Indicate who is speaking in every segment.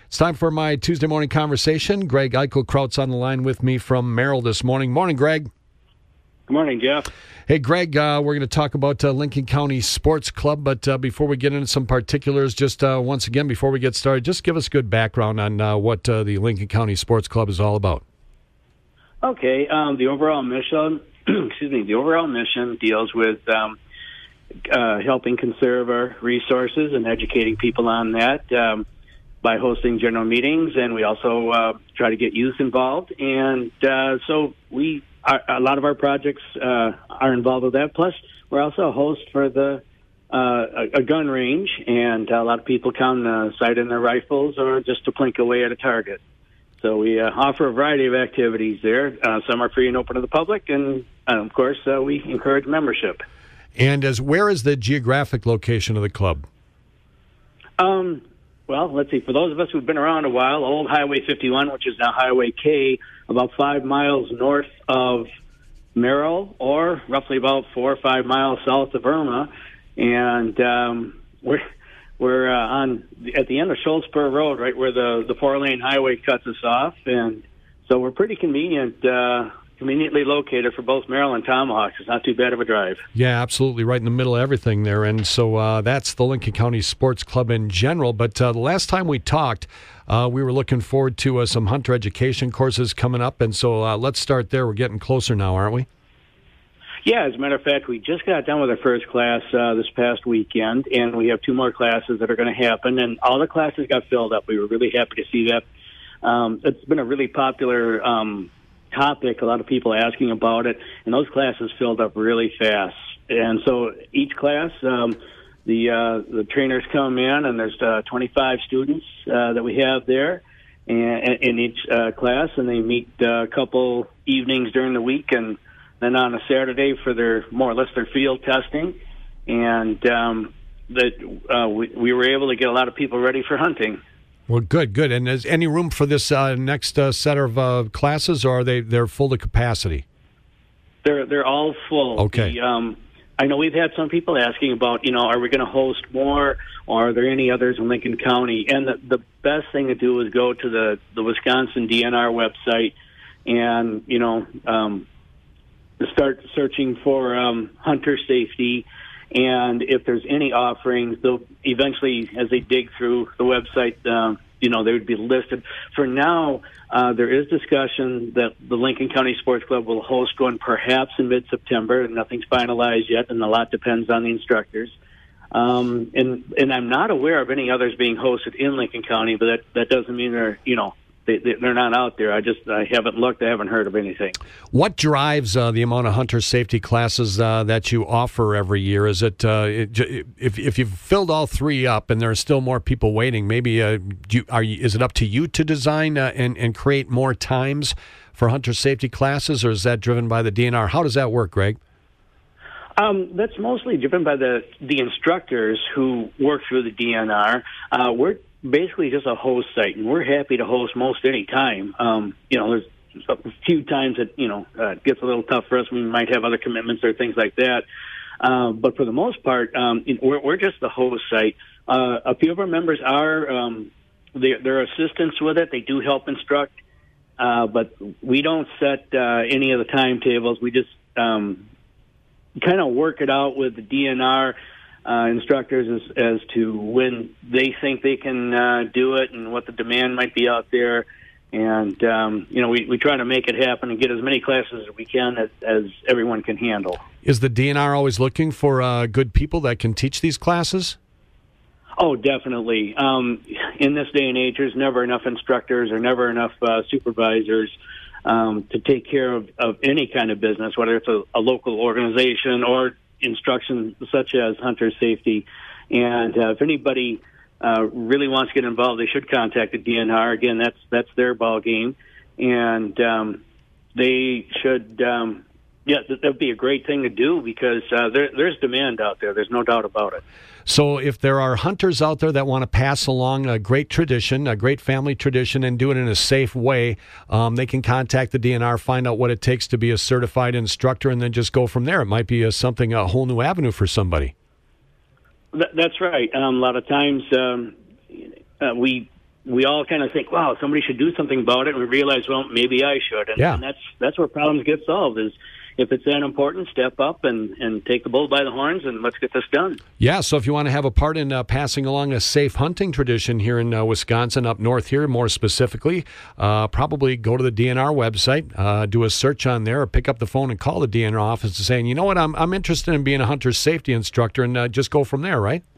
Speaker 1: It's time for my Tuesday morning conversation. Greg Eichelkraut's on the line with me from Merrill this morning. Morning, Greg.
Speaker 2: Good morning, Jeff.
Speaker 1: Hey, Greg, we're going to talk about Lincoln County Sports Club, but before we get into some particulars, just once again, before we get started, just give us a good background on what the Lincoln County Sports Club is all about.
Speaker 2: Okay, the overall mission, deals with helping conserve our resources and educating people on that by hosting general meetings, and we also try to get youth involved, and so a lot of our projects are involved with that. Plus, we're also a host for a gun range, and a lot of people come sight in their rifles or just to plink away at a target. So we offer a variety of activities there. Some are free and open to the public, and of course, we encourage membership.
Speaker 1: And where is the geographic location of the club?
Speaker 2: Well, let's see. For those of us who've been around a while, Old Highway 51, which is now Highway K, about 5 miles north of Merrill, or roughly about 4 or 5 miles south of Irma, and we're at the end of Schultzpur Road, right where the 4-lane highway cuts us off, and so we're pretty conveniently located for both Merrill and Tomahawk. It's not too bad of a drive.
Speaker 1: Yeah, absolutely, right in the middle of everything there, and so that's the Lincoln County Sports Club in general. But the last time we talked, we were looking forward to some hunter education courses coming up, and so let's start there. We're getting closer now, aren't we?
Speaker 2: Yeah, as a matter of fact, we just got done with our first class this past weekend, and we have 2 more classes that are going to happen, and all the classes got filled up. We were really happy to see that. It's been a really popular topic, a lot of people asking about it, and those classes filled up really fast. And so each class, the trainers come in, and there's 25 students that we have there in each class, and they meet a couple evenings during the week, and then on a Saturday for their field testing, and we were able to get a lot of people ready for hunting.
Speaker 1: Well, good. And is any room for this next set of classes, or they're full to capacity?
Speaker 2: They're all full.
Speaker 1: Okay.
Speaker 2: I know we've had some people asking about, are we going to host more, or are there any others in Lincoln County? And the best thing to do is go to the Wisconsin DNR website and, start searching for hunter safety, and if there's any offerings, they'll eventually, as they dig through the website, they would be listed. For now, there is discussion that the Lincoln County Sports Club will host one perhaps in mid-September. Nothing's finalized yet, and a lot depends on the instructors. And I'm not aware of any others being hosted in Lincoln County, but that doesn't mean they're not out there. I haven't looked. I haven't heard of anything. What
Speaker 1: drives the amount of hunter safety classes that you offer every year? Is it if you've filled all 3 up and there are still more people waiting? Maybe is it up to you to design and create more times for hunter safety classes, or is that driven by the DNR? How does that work, Greg?
Speaker 2: That's mostly driven by the instructors who work through the DNR. We're basically just a host site, and we're happy to host most any time. There's a few times that it gets a little tough for us. We might have other commitments or things like that, but for the most part, we're just the host site. A few of our members are they're assistants with it. They do help instruct, but we don't set any of the timetables. We just kind of work it out with the DNR instructors as to when they think they can do it and what the demand might be out there. And, we try to make it happen and get as many classes as we can as everyone can handle.
Speaker 1: Is the DNR always looking for good people that can teach these classes?
Speaker 2: Oh, definitely. In this day and age, there's never enough instructors or never enough supervisors to take care of any kind of business, whether it's a local organization or instruction such as hunter safety. And if anybody really wants to get involved, they should contact the DNR. Again, that's their ball game, and they should. That would be a great thing to do because there's demand out there. There's no doubt about it.
Speaker 1: So if there are hunters out there that want to pass along a great tradition, a great family tradition, and do it in a safe way, they can contact the DNR, find out what it takes to be a certified instructor, and then just go from there. It might be a whole new avenue for somebody.
Speaker 2: That's right. A lot of times we we all kind of think, wow, somebody should do something about it, and we realize, well, maybe I should. And that's where problems get solved, is if it's that important, step up and take the bull by the horns, and let's get this done.
Speaker 1: Yeah, so if you want to have a part in passing along a safe hunting tradition here in Wisconsin, up north here more specifically, probably go to the DNR website, do a search on there, or pick up the phone and call the DNR office and saying, you know what, I'm interested in being a hunter safety instructor, and just go from there, right?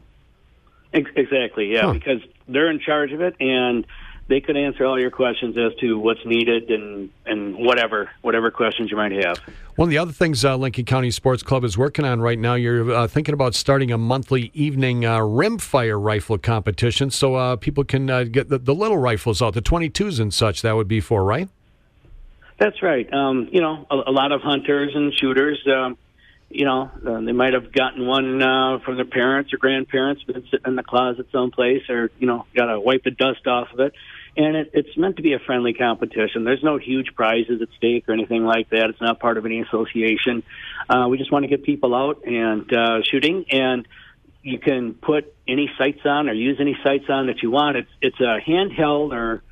Speaker 2: Exactly, yeah, because they're in charge of it, and they could answer all your questions as to what's needed and whatever questions you might have.
Speaker 1: One of the other things Lincoln County Sports Club is working on right now, you're thinking about starting a monthly evening rimfire rifle competition, so people can get the little rifles out, the 22s and such, that would be for, right?
Speaker 2: That's right. You know, a lot of hunters and shooters, you know, they might have gotten one from their parents or grandparents, been sitting in the closet someplace, or, you know, got to wipe the dust off of it. And it's meant to be a friendly competition. There's no huge prizes at stake or anything like that. It's not part of any association. We just want to get people out and shooting, and you can put any sights on or use any sights on that you want. It's a handheld or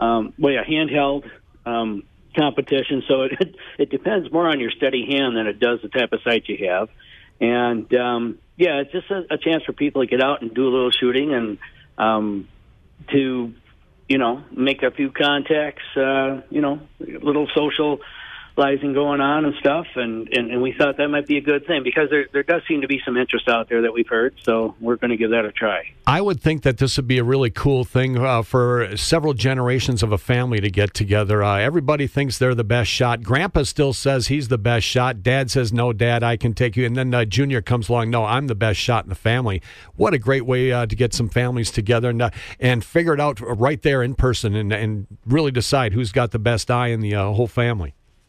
Speaker 2: handheld competition, so it depends more on your steady hand than it does the type of sight you have. And it's just a chance for people to get out and do a little shooting and to, you know, make a few contacts, you know, a little socializing going on and stuff, and we thought that might be a good thing, because there does seem to be some interest out there that we've heard, so we're going to give that a try.
Speaker 1: I would think that this would be a really cool thing for several generations of a family to get together. Everybody thinks they're the best shot. Grandpa still says he's the best shot. Dad says, no, Dad, I can take you. And then Junior comes along, no, I'm the best shot in the family. What a great way to get some families together and figure it out right there in person and really decide who's got the best eye in the whole family.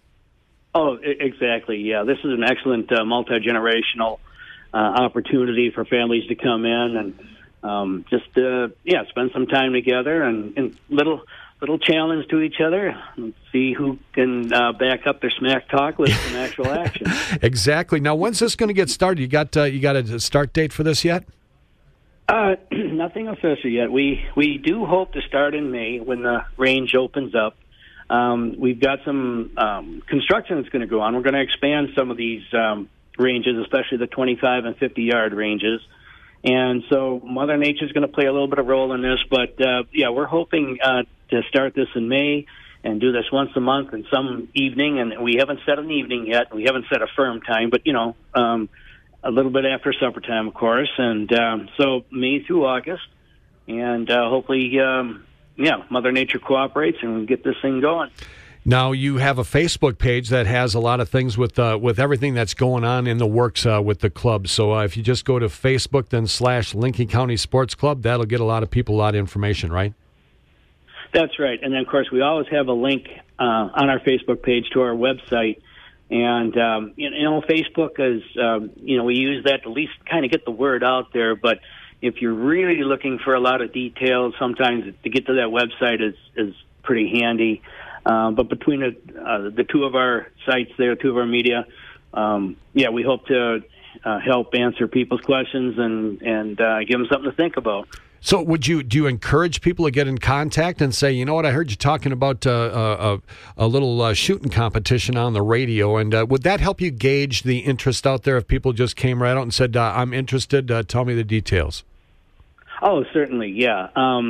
Speaker 2: Oh, exactly. Yeah, this is an excellent multi-generational opportunity for families to come in and spend some time together and little challenge to each other and see who can back up their smack talk with some actual action.
Speaker 1: Exactly. Now, when's this going to get started? You got a start date for this yet?
Speaker 2: Nothing official yet. We do hope to start in May when the range opens up. We've got some construction that's going to go on. We're going to expand some of these ranges, especially the 25 and 50-yard ranges. And so Mother Nature's going to play a little bit of role in this. But, we're hoping to start this in May and do this once a month and some evening. And we haven't set an evening yet. We haven't set a firm time, but, you know, a little bit after supper time, of course. And so May through August. And hopefully Mother Nature cooperates and we get this thing going.
Speaker 1: Now, you have a Facebook page that has a lot of things with everything that's going on in the works with the club. So if you just go to Facebook, then / Lincoln County Sports Club, that'll get a lot of people a lot of information, right?
Speaker 2: That's right. And then, of course, we always have a link on our Facebook page to our website. And, Facebook is, we use that to at least kind of get the word out there. But if you're really looking for a lot of details, sometimes to get to that website is pretty handy. But between the two of our sites there, two of our media, we hope to help answer people's questions and give them something to think about.
Speaker 1: So do you encourage people to get in contact and say, you know what, I heard you talking about a little shooting competition on the radio, and would that help you gauge the interest out there if people just came right out and said, I'm interested, tell me the details?
Speaker 2: Oh, certainly, yeah.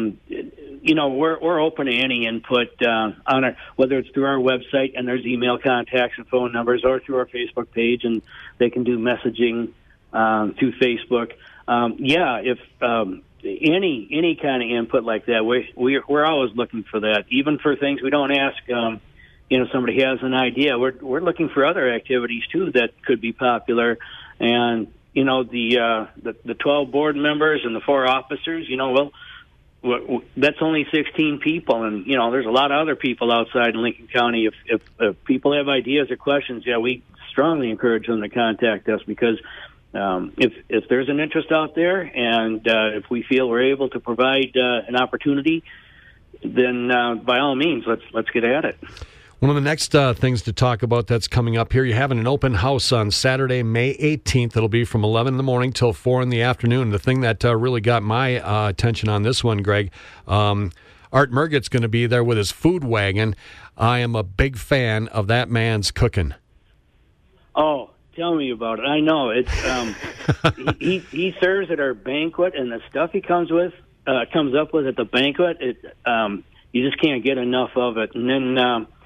Speaker 2: We're open to any input on whether it's through our website, and there's email contacts and phone numbers, or through our Facebook page, and they can do messaging through Facebook. If any kind of input like that, we're always looking for that, even for things we don't ask. Somebody has an idea. We're looking for other activities too that could be popular, and the 12 board members and the 4 officers. That's only 16 people, and there's a lot of other people outside in Lincoln County. If people have ideas or questions, we strongly encourage them to contact us, because if there's an interest out there, and if we feel we're able to provide an opportunity, then by all means, let's get at it.
Speaker 1: One of the next things to talk about that's coming up here, you're having an open house on Saturday, May 18th. It'll be from 11 in the morning till 4 in the afternoon. The thing that really got my attention on this one, Greg, are Art Mergett's going to be there with his food wagon. I am a big fan of that man's cooking.
Speaker 2: Oh, tell me about it. I know it's he serves at our banquet, and the stuff he comes up with at the banquet, you just can't get enough of it. And then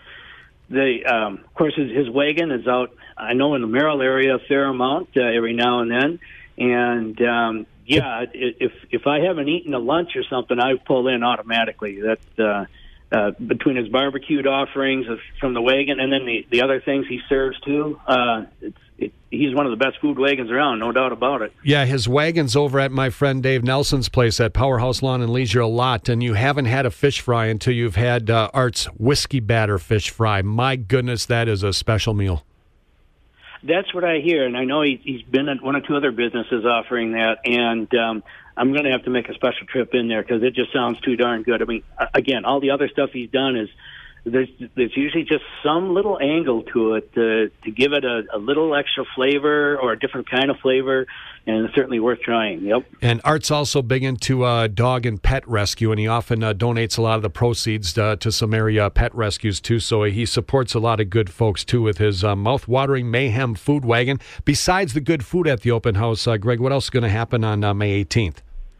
Speaker 2: of course his wagon is out, I know, in the Merrill area a fair amount every now and then. And if I haven't eaten a lunch or something, I pull in automatically. That between his barbecued offerings from the wagon and then the other things he serves too, he's one of the best food wagons around, no doubt about it.
Speaker 1: Yeah, his wagon's over at my friend Dave Nelson's place at Powerhouse Lawn and Leisure a lot, and you haven't had a fish fry until you've had Art's whiskey batter fish fry. My goodness, that is a special meal.
Speaker 2: That's what I hear, and I know he's been at one or two other businesses offering that, and I'm going to have to make a special trip in there because it just sounds too darn good. I mean, again, all the other stuff he's done is there's usually just some little angle to it to give it a little extra flavor or a different kind of flavor, and it's certainly worth trying. Yep.
Speaker 1: And Art's also big into dog and pet rescue, and he often donates a lot of the proceeds to some area pet rescues too. So he supports a lot of good folks too with his mouth-watering Mayhem food wagon. Besides the good food at the open house, Greg, what else is going to happen on May 18th?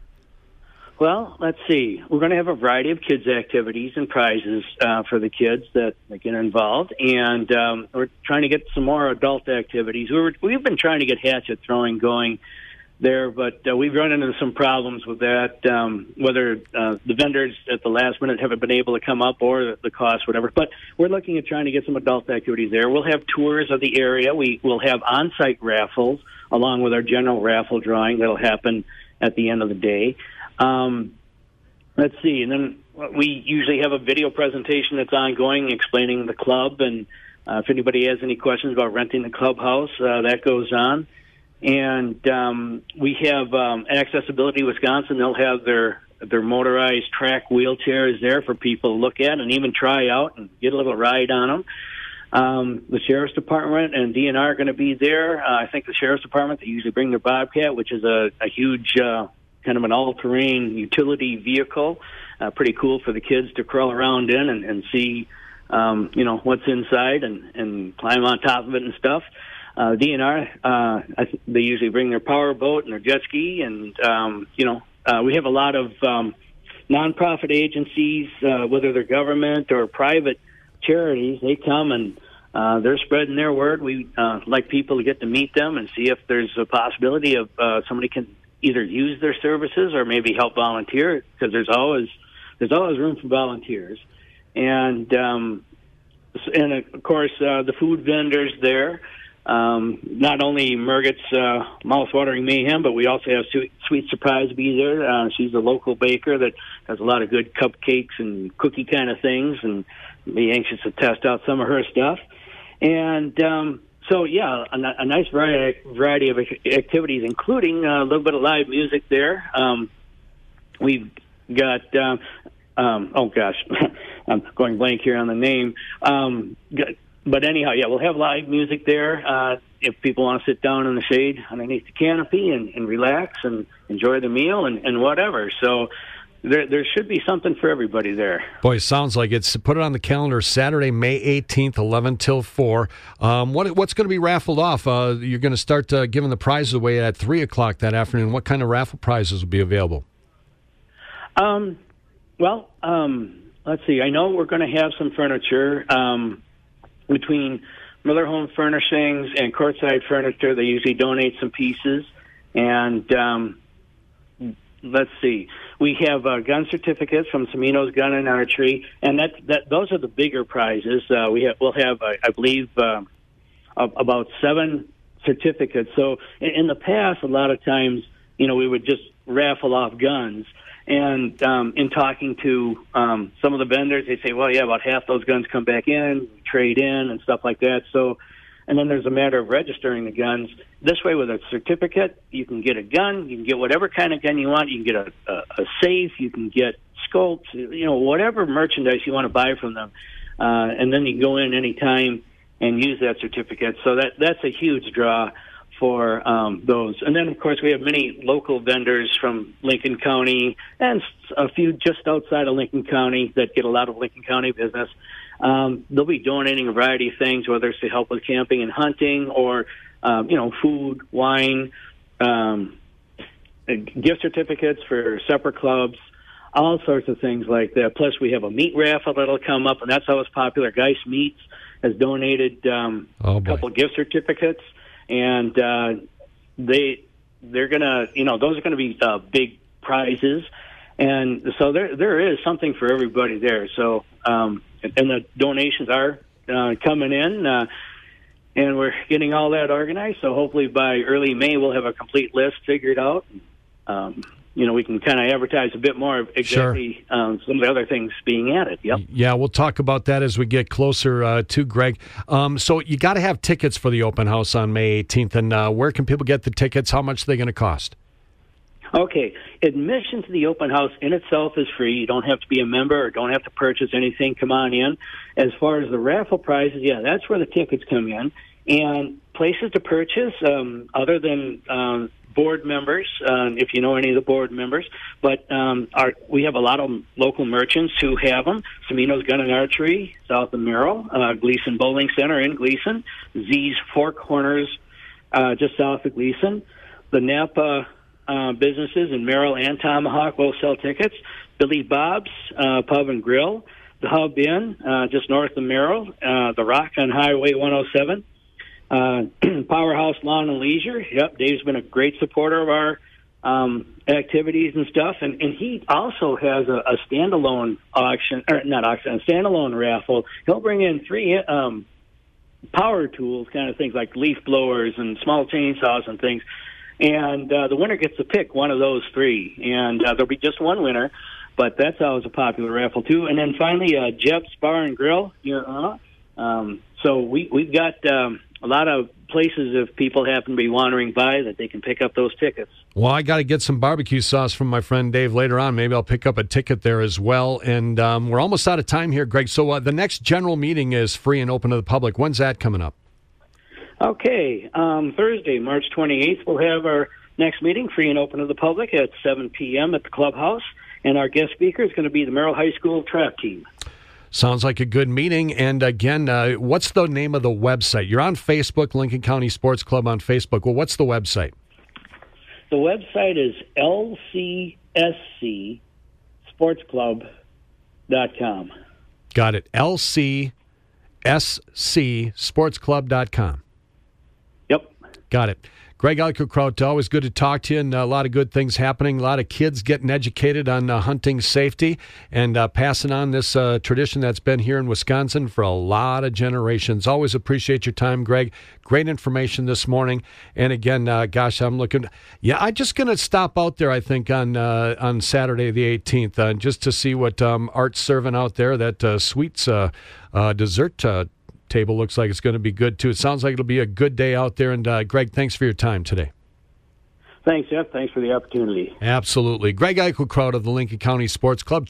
Speaker 2: Well, let's see. We're going to have a variety of kids' activities and prizes for the kids that get involved, and we're trying to get some more adult activities. We've been trying to get hatchet throwing going there, but we've run into some problems with that, whether the vendors at the last minute haven't been able to come up or the cost, whatever. But we're looking at trying to get some adult activities there. We'll have tours of the area. We will have on-site raffles along with our general raffle drawing that'll happen at the end of the day. Let's see, and then we usually have a video presentation that's ongoing explaining the club, and if anybody has any questions about renting the clubhouse, that goes on. And we have Accessibility Wisconsin. They'll have their motorized track wheelchairs there for people to look at and even try out and get a little ride on them. The Sheriff's Department and DNR are going to be there. I think the Sheriff's Department, they usually bring their Bobcat, which is a huge kind of an all-terrain utility vehicle, pretty cool for the kids to crawl around in and see, what's inside and climb on top of it and stuff. DNR, they usually bring their power boat and their jet ski, and we have a lot of nonprofit agencies, whether they're government or private charities. They come and they're spreading their word. We like people to get to meet them and see if there's a possibility of somebody can either use their services or maybe help volunteer, because there's always room for volunteers. And of course, the food vendors there, not only Mergett's mouth-watering Mayhem, but we also have Sweet Surprise be there. She's a local baker that has a lot of good cupcakes and cookie kind of things, and be anxious to test out some of her stuff. And so, yeah, a nice variety of activities, including a little bit of live music there. We've got, I'm going blank here on the name. But anyhow, yeah, we'll have live music there if people want to sit down in the shade underneath the canopy and relax and enjoy the meal and whatever. So there should be something for everybody there.
Speaker 1: Boy, sounds like it's. Put it on the calendar, Saturday, May 18th, 11 till 4. What's going to be raffled off? You're going to start giving the prizes away at 3 o'clock that afternoon. What kind of raffle prizes will be available?
Speaker 2: Let's see. I know we're going to have some furniture. Between Miller Home Furnishings and Courtside Furniture, they usually donate some pieces. And let's see, we have gun certificates from Semino's Gun and Archery, and those are the bigger prizes. We'll have I believe about 7 certificates. So in the past, a lot of times, we would just raffle off guns. And in talking to some of the vendors, they say, well, yeah, about half those guns come back in, trade in, and stuff like that. So, and then there's a matter of registering the guns. This way, with a certificate, you can get a gun, you can get whatever kind of gun you want, you can get a safe, you can get scopes, whatever merchandise you want to buy from them. And then you can go in any time and use that certificate. So that's a huge draw for those. And then, of course, we have many local vendors from Lincoln County and a few just outside of Lincoln County that get a lot of Lincoln County business. They'll be donating a variety of things, whether it's to help with camping and hunting or, food, wine, gift certificates for separate clubs, all sorts of things like that. Plus, we have a meat raffle that'll come up, and that's always popular. Geist Meats has donated a couple of gift certificates, and they're gonna, those are gonna be big prizes, and so there is something for everybody there. So, and the donations are coming in, and we're getting all that organized. So hopefully by early May we'll have a complete list figured out. We can kind of advertise a bit more of exactly some of the other things being added. Yep.
Speaker 1: Yeah, we'll talk about that as we get closer to Greg. So you got to have tickets for the open house on May 18th. And where can people get the tickets? How much are they going to cost?
Speaker 2: Okay. Admission to the open house in itself is free. You don't have to be a member or don't have to purchase anything. Come on in. As far as the raffle prizes, that's where the tickets come in. And places to purchase, other than board members, if you know any of the board members, but we have a lot of local merchants who have them. Semino's Gun and Archery, south of Merrill, Gleason Bowling Center in Gleason, Z's Four Corners, just south of Gleason. The Napa businesses in Merrill and Tomahawk will sell tickets. Billy Bob's Pub and Grill, the Hub Inn, just north of Merrill, the Rock on Highway 107. Powerhouse Lawn and Leisure. Yep, Dave's been a great supporter of our activities and stuff, and he also has a standalone auction, or not auction, a standalone raffle. He'll bring in 3 power tools, kind of things like leaf blowers and small chainsaws and things, and the winner gets to pick one of those 3, and there'll be just one winner, but that's always a popular raffle too. And then finally, Jeff's Bar and Grill. So we've got a lot of places if people happen to be wandering by that they can pick up those tickets.
Speaker 1: Well, I got to get some barbecue sauce from my friend Dave later on. Maybe I'll pick up a ticket there as well. And we're almost out of time here, Greg. So the next general meeting is free and open to the public. When's that coming up?
Speaker 2: Okay. Thursday, March 28th, we'll have our next meeting, free and open to the public, at 7 p.m. at the clubhouse. And our guest speaker is going to be the Merrill High School trap team.
Speaker 1: Sounds like a good meeting. And again, what's the name of the website? You're on Facebook, Lincoln County Sports Club on Facebook. Well, what's the website?
Speaker 2: The website is lcscsportsclub.com.
Speaker 1: Got it. lcscsportsclub.com.
Speaker 2: Yep.
Speaker 1: Got it. Greg Eichelkraut, always good to talk to you, and a lot of good things happening. A lot of kids getting educated on hunting safety and passing on this tradition that's been here in Wisconsin for a lot of generations. Always appreciate your time, Greg. Great information this morning. And again, I'm looking. Yeah, I'm just going to stop out there, I think, on Saturday the 18th, just to see what Art's serving out there. That sweets dessert table looks like it's going to be good too. It sounds like it'll be a good day out there. And Greg, thanks for your time today.
Speaker 2: Thanks, Jeff. Thanks for the opportunity.
Speaker 1: Absolutely. Greg Eichelkraut of the Lincoln County Sports Club.